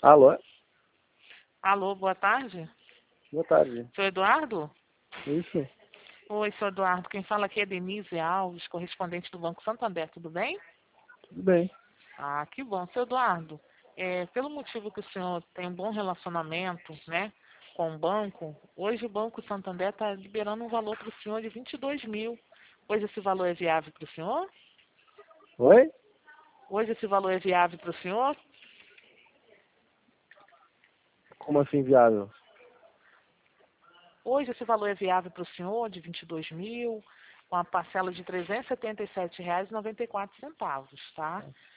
Alô? Alô, boa tarde. Boa tarde. Seu Eduardo? Isso? Oi, seu Eduardo. Quem fala aqui é Denise Alves, correspondente do Banco Santander. Tudo bem? Tudo bem. Ah, que bom. Seu Eduardo, pelo motivo que o senhor tem um bom relacionamento, né, com o banco, hoje o Banco Santander está liberando um valor para o senhor de 22 mil. Hoje esse valor é viável para o senhor? Oi? Hoje esse valor é viável para o senhor? Como assim, viável? Hoje esse valor é viável para o senhor de 22 mil, com a parcela de R$ 377,94, tá?